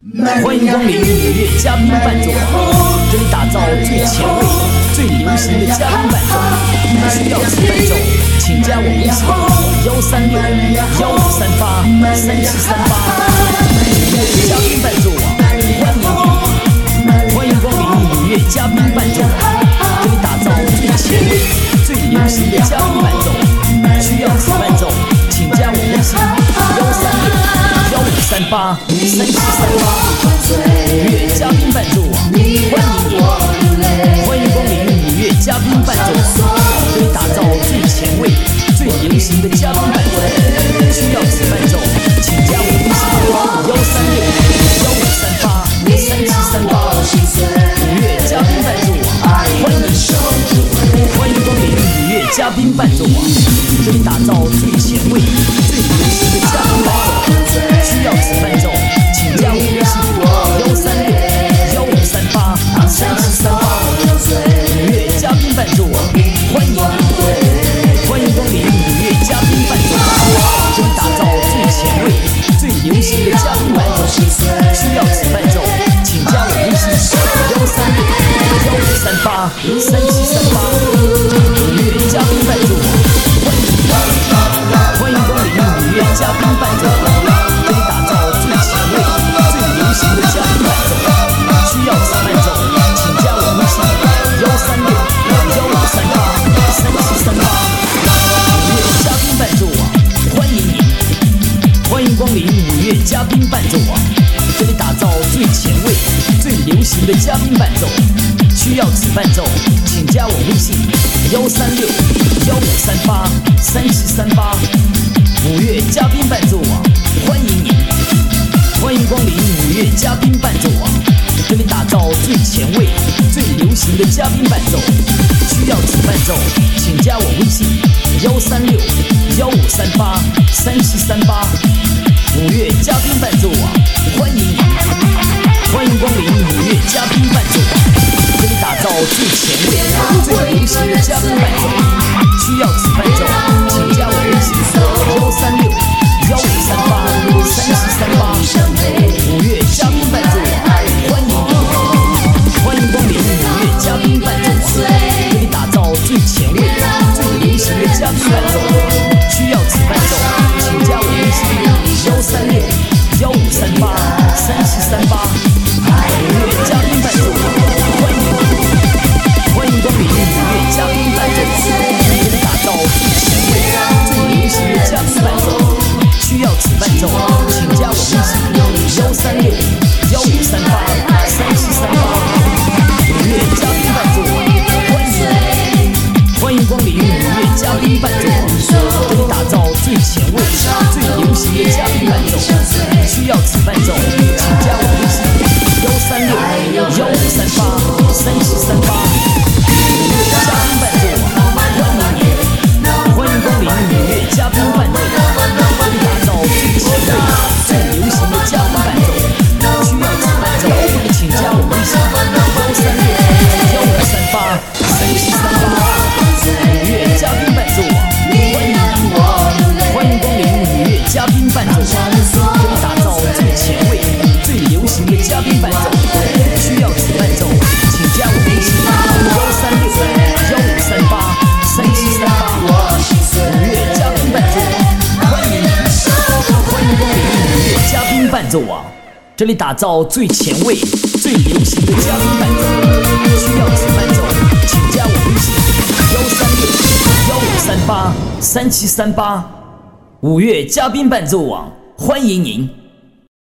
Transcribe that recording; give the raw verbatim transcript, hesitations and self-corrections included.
欢迎光临五月嘉宾伴奏网，这里打造最前卫、最流行的嘉宾伴奏。需要此伴奏，请加我微信：幺三六幺五三八三七三八。五月嘉宾伴奏网，欢迎你！欢迎光临五月嘉宾伴奏网，这里打造最前卫、最流行的嘉宾伴奏。需要此伴奏，请加我微信：幺三六幺五三八三七三八。五月嘉宾伴奏网，欢迎你！欢迎光临五月嘉宾伴奏网，这里打造最前卫、最流行的嘉宾伴奏。需要此伴奏，请加我微信：幺三六幺五三八三七三八。五月嘉宾伴奏网，欢迎你！欢迎光临五月嘉宾伴奏网，这里打造最前卫、最流行的嘉宾伴奏。需要此伴奏，请加我微信：幺三六幺五三八三七三八。五月嘉宾伴奏网，欢迎你！欢迎光临五月嘉宾伴奏网，这里打造最前卫、最流行的嘉宾伴奏。需要此伴奏，请加我微信：幺三六幺五三八三七三八。五月嘉宾伴奏网，欢迎你！欢迎光临五月嘉宾伴奏网，这里打造最前卫、最流行的嘉宾伴奏。需要此伴奏，请加我微信：幺三六幺五三八三七三八。五月嘉宾伴奏网，欢迎你！欢迎光临五月嘉宾伴奏网，这里打造最前卫、最流行的嘉宾伴奏。需要此伴奏，请加我微信：幺三六幺五三八三七三八。五月嘉宾伴奏网，欢迎你！欢迎光临五月嘉宾伴奏网，这里打造最前卫、最流行的嘉宾伴奏。需要此伴奏，请加我微信：幺三六幺五三八三七三八。五月嘉宾伴奏网，欢迎你！欢迎光临五月嘉宾伴奏网，这里打造最前卫、最流行的嘉宾伴奏。需要此伴奏，请加我微信：幺三六幺五三八三七三八。五月嘉宾伴奏网，欢迎你！欢迎光临五月嘉宾伴奏网，这里打造最前卫、最流行的嘉宾伴奏。需要此伴奏，请加我微信：幺三六幺五三八三七三八。五月嘉宾伴奏网，欢迎你！欢迎光临五月嘉宾伴奏网，这里打造最前卫、最流行的嘉宾伴奏。需要此伴奏，请加我微信：幺三六幺五三八三七三八。五月嘉宾伴奏网，欢迎你！欢迎光临五月嘉宾伴奏网，这里打造最前卫、最流行的嘉宾伴奏。需要此伴奏，请加我微信：幺三六幺五三八三七三八。五月嘉宾伴奏网，欢迎你！欢迎光临五月嘉宾伴奏网，这里打造最前卫、最流行的嘉宾伴奏。需要此伴奏，请加我微信：幺三六幺五三八三七三八。五月嘉宾伴奏网，欢迎你！欢迎光临五月嘉宾伴奏网，这里打造最前卫、最流行的嘉宾伴奏。需要此伴奏，请加我微信：幺三六幺五三八三七三八。五月嘉宾伴奏网，欢迎你！欢迎光临五月嘉宾伴奏网，这里打造最前卫、最流行的嘉宾伴奏。需要此伴奏，请加我微信：幺三六幺五三八三七三八。五月嘉宾伴奏网，欢迎您！